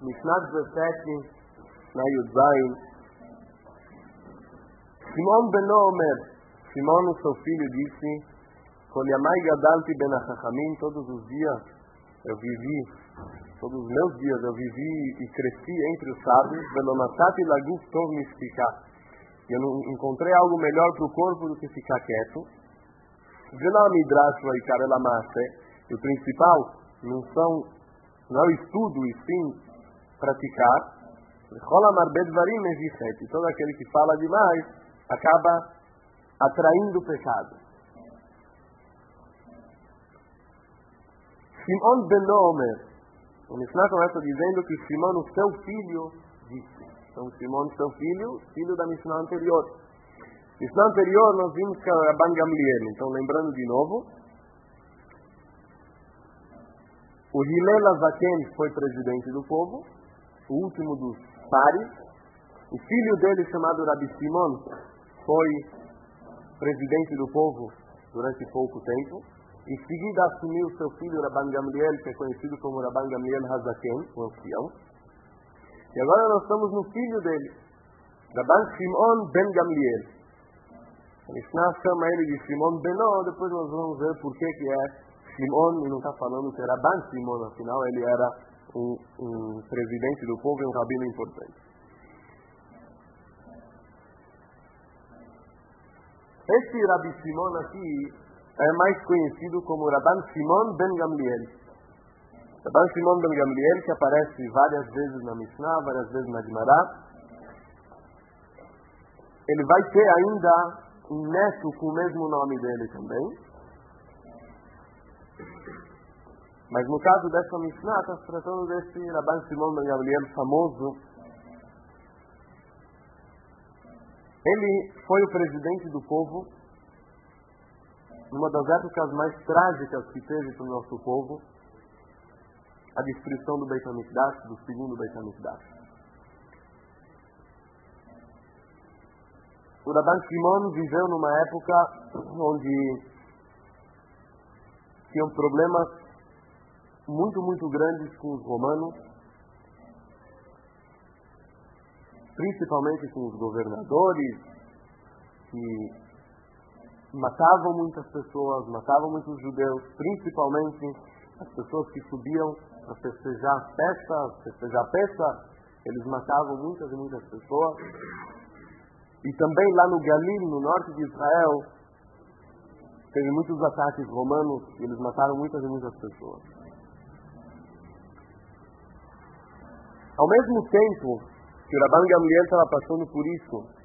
Mishnah 17, na Yudzain. Shimon beno Omer, Shimon, o seu filho, disse: Kol yamai gadalti ben hachachamim, todos os dias eu vivi, todos os meus dias eu vivi e cresci entre os sábios, velo natati laguf tov mishtika. Eu não encontrei algo melhor para o corpo do que ficar quieto. Velo midrash vaikar elamase, e o principal não é o estudo, e sim praticar. Chol amar bedvarim mevichet, e todo aquele que fala demais acaba atraindo o pecado. Shimon beno Omer, o Mishnah começa dizendo que Shimon, o seu filho, disse. Então Shimon, seu filho da Mishnah anterior. Mishnah anterior nós vimos que era Rabban Gamliel. Então lembrando de novo, o Hillel Azaken foi presidente do povo, o último dos pares. O filho dele, chamado Rabi Shimon, foi presidente do povo durante pouco tempo. Em seguida assumiu seu filho Rabban Gamliel, que é conhecido como Rabban Gamliel Hazaken, o ancião. E agora nós estamos no filho dele, Rabban Shimon ben Gamliel. A Mishnah chama ele de Shimon Beno, depois nós vamos ver por que é Shimon, e não está falando que era Rabban Shimon, afinal ele era um presidente do povo e um rabino importante. Esse Rabi Shimon aqui é mais conhecido como Rabban Shimon ben Gamliel. Rabban Shimon ben Gamliel, que aparece várias vezes na Mishnah, várias vezes na Gemara. Ele vai ter ainda um neto com o mesmo nome dele também. Mas no caso dessa Mishnah, está se tratando desse Rabban Shimon ben Gamliel famoso. Ele foi o presidente do povo numa das épocas mais trágicas que teve para o nosso povo, a destruição do Beit HaMikdash, do segundo Beit HaMikdash. O Rabban Shimon viveu numa época onde tinham problemas muito grandes com os romanos, principalmente com os governadores, que matavam muitas pessoas, matavam muitos judeus, principalmente as pessoas que subiam para festejar a Pessa, eles matavam muitas e muitas pessoas. E também lá no Galil, no norte de Israel, teve muitos ataques romanos e eles mataram muitas e muitas pessoas. Ao mesmo tempo que o Rabban Gamliel estava passando por isso,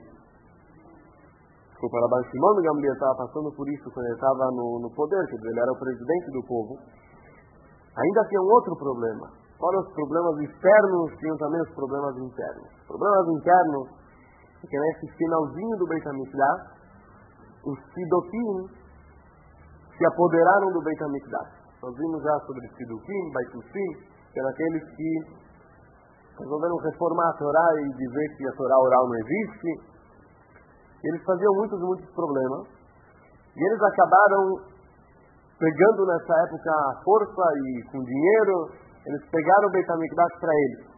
o Rabban Shimon Gamliel estava passando por isso quando ele estava no poder, quer dizer, ele era o presidente do povo, ainda tinha um outro problema. Fora os problemas externos, tinham também os problemas internos. Os problemas internos é que nesse finalzinho do Beit HaMikdash, os Sidokim se apoderaram do Beit HaMikdash. Nós vimos já sobre Sidokim, Baitusim, que eram aqueles que resolveram reformar a Torá e dizer que a Torá oral não existe. Eles faziam muitos problemas. E eles acabaram pegando nessa época a força e com dinheiro, eles pegaram o Beit HaMikdash para eles.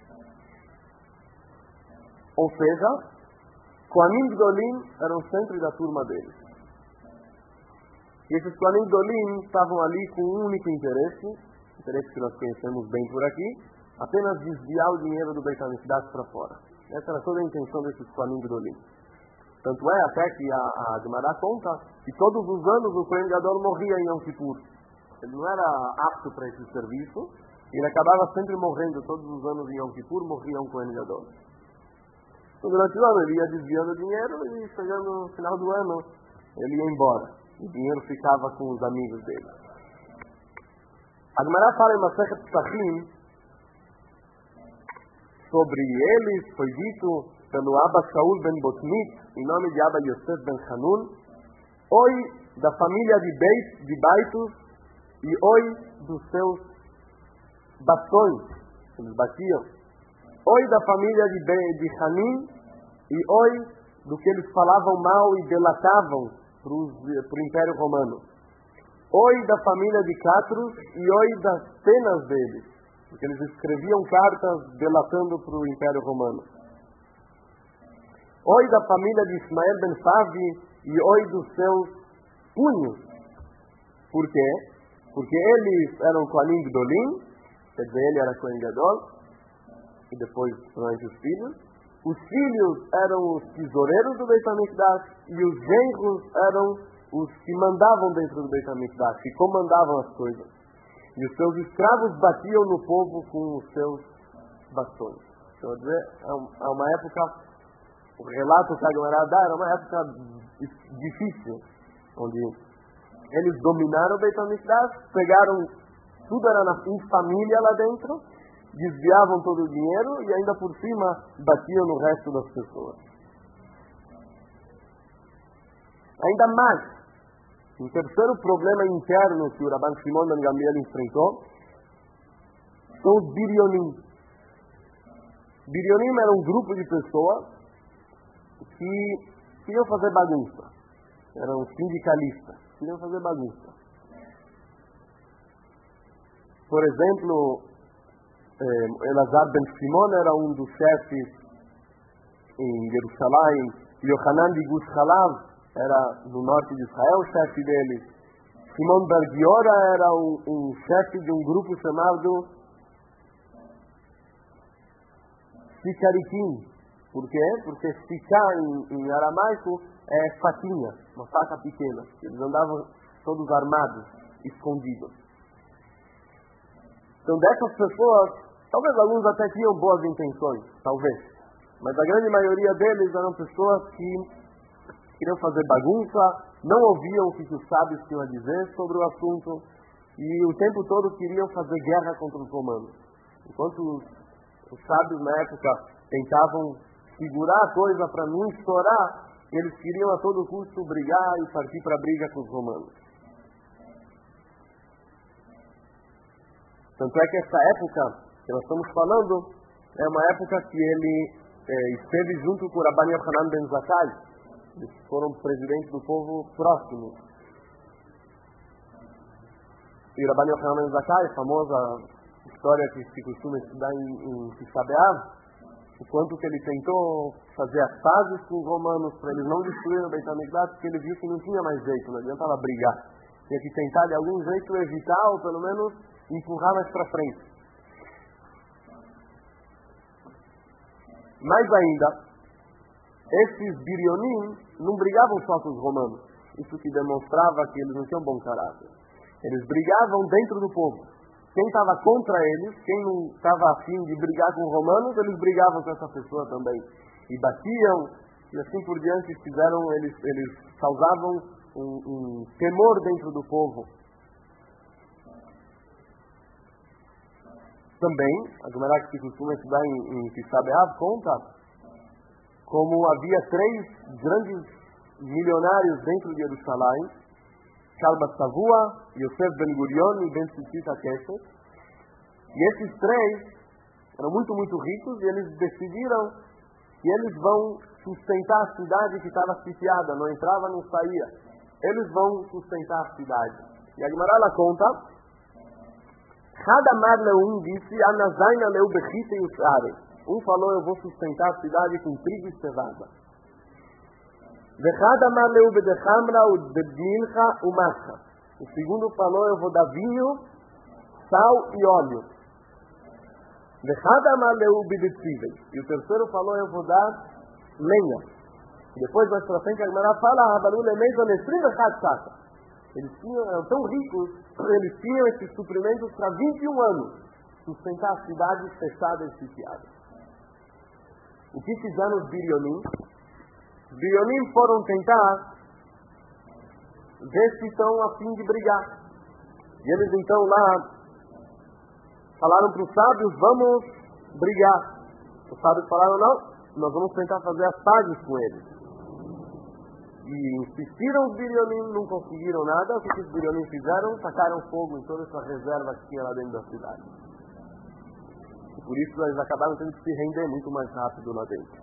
Ou seja, Kohanim Gdolim eram sempre da turma deles. E esses Kohanim Gdolim estavam ali com um único interesse que nós conhecemos bem por aqui, apenas desviar o dinheiro do Beit HaMikdash para fora. Essa era toda a intenção desses Kohanim Gdolim. Tanto é até que a Gemara conta que todos os anos o Kohen Gadol morria em Yom Kippur. Ele não era apto para esse serviço, e ele acabava sempre morrendo todos os anos em Yom Kippur, morria um Kohen Gadol. Então, durante o ano ele ia desviando o dinheiro e chegando no final do ano ele ia embora. O dinheiro ficava com os amigos dele. A Gemara fala em Masechet Psachim sobre eles, foi dito pelo Abba Shaul ben Botnit, em nome de Abba Yosef ben Hanun, oi da família de Baitus e oi dos seus bastões, eles batiam, oi da família de Hanin e oi do que eles falavam mal e delatavam para o Império Romano, oi da família de Catros e oi das penas deles. porque eles escreviam cartas delatando para o Império Romano. Oi da família de Ismael ben Savi e oi dos seus punhos. Por quê? Porque eles eram Kohanim Gdolim, quer dizer, ele era Kohen Gadol, e depois durante os filhos. Os filhos eram os tesoureiros do Beit HaMikdash e os genros eram os que mandavam dentro do Beit HaMikdash, que comandavam as coisas. E os seus escravos batiam no povo com os seus bastões. Quer dizer, é uma época, o relato que a Gemara dá era uma época difícil, onde eles dominaram o Beit HaMikdash, pegaram, tudo era em família lá dentro, desviavam todo o dinheiro e ainda por cima batiam no resto das pessoas. Ainda mais, um terceiro problema interno que o Rabban Shimon ben Gamliel enfrentou são os birionim. Birionim era um grupo de pessoas que queriam fazer bagunça. Eram sindicalistas, queriam fazer bagunça. Por exemplo, Elazar ben Shimon era um dos chefes em Jerusalém, Yohanan de Gush Halav era do norte de Israel, o chefe deles. Shimon bar Giora era um chefe de um grupo chamado Sikaritim. Por quê? Porque Siká em aramaico é faquinha, uma faca pequena. Eles andavam todos armados, escondidos. Então dessas pessoas, talvez alguns até tinham boas intenções, talvez. Mas a grande maioria deles eram pessoas que queriam fazer bagunça, não ouviam o que os sábios tinham a dizer sobre o assunto e o tempo todo queriam fazer guerra contra os romanos. Enquanto os sábios na época tentavam segurar a coisa para não estourar, eles queriam a todo custo brigar e partir para a briga com os romanos. Tanto é que essa época que nós estamos falando é uma época que ele esteve junto com o Rabban Yochanan ben Zakkai. Eles foram presidentes do povo próximo. E o Rabban Yochanan ben Zakkai, a famosa história que se costuma estudar em Tisha B'Av, o quanto que ele tentou fazer as pazes com os romanos para eles não destruírem o Beit HaMikdash, porque ele viu que não tinha mais jeito, não adiantava brigar. Tinha que tentar de algum jeito evitar ou pelo menos empurrar mais para frente. Mais ainda, esses birionim não brigavam só com os romanos. Isso que demonstrava que eles não tinham bom caráter. Eles brigavam dentro do povo. Quem estava contra eles, quem não estava afim de brigar com os romanos, eles brigavam com essa pessoa também. E batiam, e assim por diante eles causavam um temor dentro do povo. Também, a Gemara que se costuma estudar em Tisha B'Av conta como havia 3 grandes milionários dentro de Jerusalém, Shalbat Savua, Yosef Ben Gurion e Ben Sitita Keshet. E esses 3 eram muito, muito ricos e eles decidiram que eles vão sustentar a cidade que estava sitiada, não entrava, não saía. Eles vão sustentar a cidade. E a Gemara ela conta, cada mar leum disse, Anazaina leu bechita e usare. Um falou, eu vou sustentar a cidade com trigo e cevada. Vechad amar leu bedechamra u bedmincha u mascha. O segundo falou, eu vou dar vinho, sal e óleo. Vechad amar leu bedetzivei. E o terceiro falou, eu vou dar lenha. E depois mais pra frente a Gemara fala, Habaru lemeiza nestrim vechad sata. Eles eram tão ricos, eles tinham esses suprimentos para 21 anos. Sustentar a cidade fechada e sitiada. O que fizeram os birionim? Os birionim foram tentar ver se estão a fim de brigar. E eles então lá falaram para os sábios, vamos brigar. Os sábios falaram, não, nós vamos tentar fazer as pazes com eles. E insistiram os birionim, não conseguiram nada. O que os birionim fizeram? Tacaram fogo em toda essa reserva que tinha lá dentro da cidade. E por isso eles acabaram tendo que se render muito mais rápido lá dentro.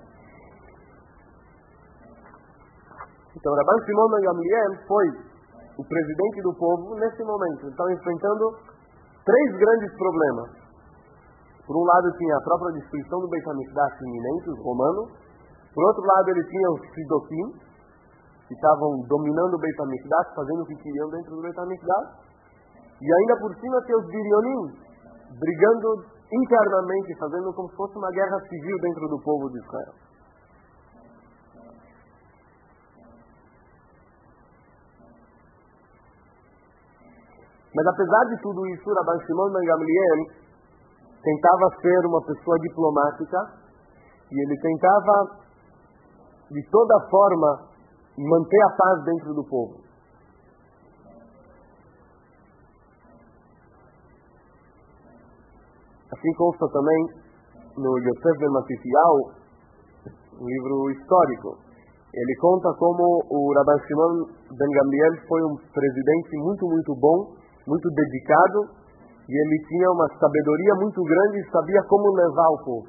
Então Rabban Shimon ben Gamliel foi o presidente do povo nesse momento. Ele estava enfrentando 3 grandes problemas. Por um lado tinha a própria destruição do Beit HaMikdash iminente, os romanos. Por outro lado ele tinha os Sidoquim, que estavam dominando o Beit HaMikdash, fazendo o que queriam dentro do Beit HaMikdash. E ainda por cima tinha os Birionim, brigando internamente, fazendo como se fosse uma guerra civil dentro do povo de Israel. Mas apesar de tudo isso, Rabban Shimon ben Gamliel tentava ser uma pessoa diplomática e ele tentava, de toda forma, manter a paz dentro do povo. Assim consta também no Yosef ben Matityahu, um livro histórico. Ele conta como o Rabban Shimon ben Gamliel foi um presidente muito bom, muito dedicado, e ele tinha uma sabedoria muito grande e sabia como levar o povo.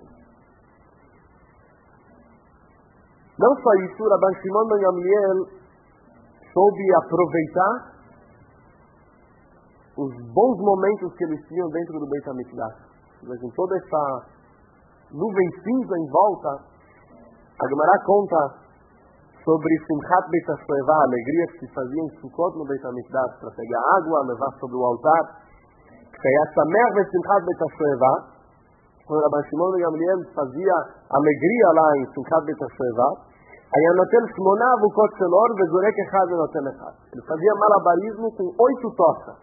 Não só isso, Rabban Shimon ben Gamliel soube aproveitar os bons momentos que eles tinham dentro do Beit HaMikdash. Com toda essa nuvem cinza em volta, a Gemara conta sobre Simchat Beit HaShoeva, a alegria que se fazia em Sukkot no Beit HaMikdash, para pegar água, levar sobre o altar. Que היה שמח בשמחת בית השואבה, quando Rabban Shimon ben Gamliel fazia alegria lá em Simchat Beit HaShoeva, היה נוטל 8 אבוקות של אור וזורק אחד ונותן אחד. Ele fazia malabarismo com 8 tochas.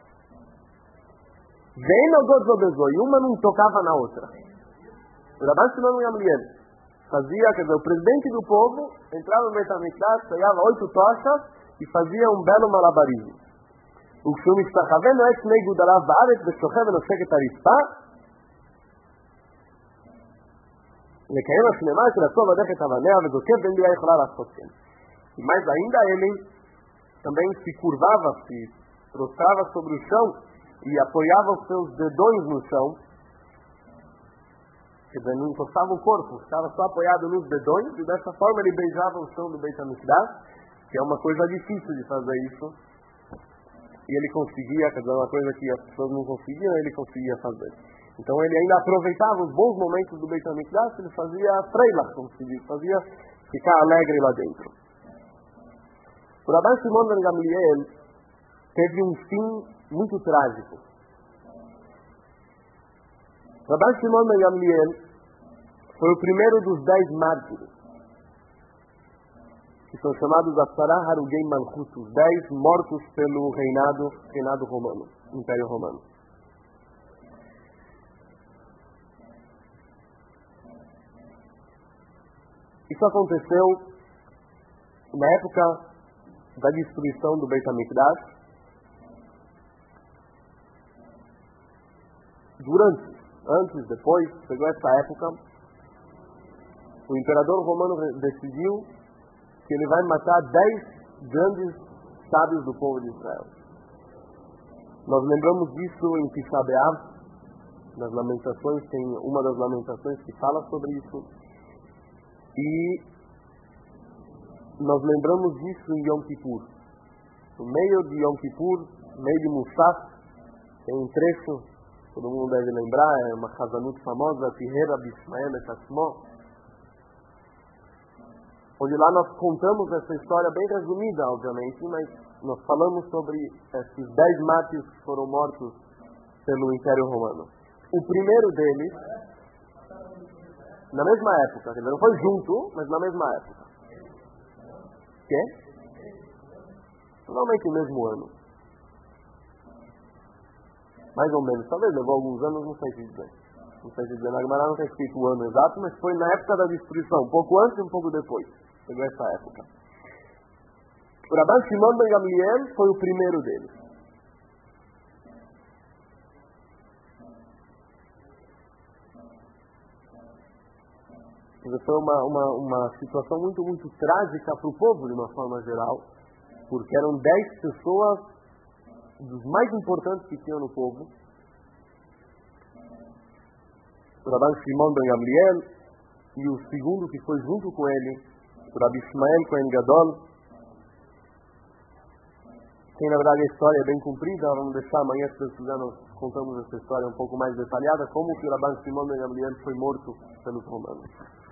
ואין נוגעות זו בזו, e uma não tocava na outra. O Rabban Shimon ben Gamliel fazia, quer dizer, o presidente do povo entrava no Beit HaMikdash, pegava 8 tochas e fazia um belo malabarismo. וכשהוא משתחווה נועץ שני גודליו בארץ ושוכב ונושק את הרצפה לקיים השלמה של הטוב הדרך את אבניה וזוקף ואין ביה יכולה לעשות כן. Mas ainda ele também se curvava, se prostrava sobre o chão e apoiava os seus dedões no chão, quer dizer, não encostava o corpo, ficava só apoiado nos dedões e dessa forma ele beijava o chão do Beit HaMikdash, que é uma coisa difícil de fazer isso. E ele conseguia, quer dizer, uma coisa que as pessoas não conseguiam, ele conseguia fazer. Então ele ainda aproveitava os bons momentos do Beit HaMikdash, ele fazia freila, como se diz, fazia ficar alegre lá dentro. O Rabban Shimon ben Gamliel teve um fim muito trágico. O Rabban Shimon ben Gamliel foi o primeiro dos 10 mártires, que são chamados Asara Harugei Malchut, os 10 mortos pelo reinado romano, Império Romano. Isso aconteceu na época da destruição do Beit HaMikdash, antes, depois, chegou essa época, o imperador romano decidiu que ele vai matar 10 grandes sábios do povo de Israel. Nós lembramos disso em Tisha B'Av, nas Lamentações, tem uma das Lamentações que fala sobre isso. E nós lembramos disso em Yom Kippur. No meio de Yom Kippur, no meio de Musaf, tem um trecho, todo mundo deve lembrar, é uma Chazanut famosa, Tirera Bishmael et Ashmo, onde lá nós contamos essa história bem resumida, obviamente, mas nós falamos sobre esses 10 mártires que foram mortos pelo Império Romano. O primeiro deles, na mesma época, quer dizer, não foi junto, mas na mesma época. Quê? Normalmente no mesmo ano. Mais ou menos, talvez levou alguns anos, não sei se dizer. Não sei se dizer, na Gemara não está escrito o ano exato, mas foi na época da destruição, um pouco antes e um pouco depois. Chegou essa época. O Rabban Shimon ben Gamliel foi o primeiro deles. Foi uma situação muito trágica para o povo, de uma forma geral, porque eram 10 pessoas dos mais importantes que tinham no povo. O Rabban Shimon ben Gamliel e o segundo que foi junto com ele, o Rabbi Ishmael Kohen Gadol, Sim, na verdade a história é bem comprida, vamos deixar amanhã, se Deus quiser, nós contamos essa história um pouco mais detalhada, como que o Rabban Shimon ben Gamliel foi morto pelos romanos.